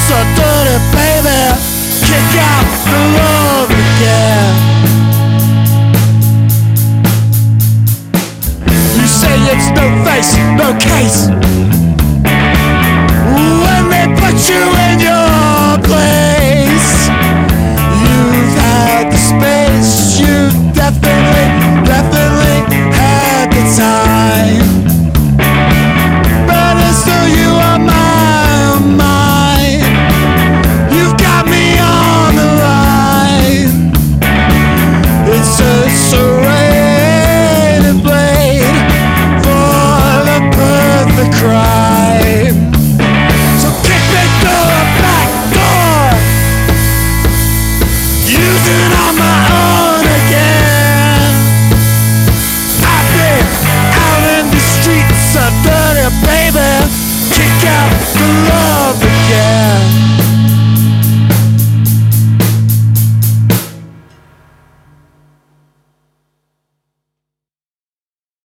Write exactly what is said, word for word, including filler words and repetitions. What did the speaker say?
so dirty, baby. Kick out the love again. You say it's no face, no case. When they put you in your place, you've had the space. You definitely, definitely had the time. But it's still you on my mind. You've got me on the line. It's a serrated blade for the perfect crime. So kick me through the back door, use it on my own again. I've been out in the streets, so dirty, baby. Kick out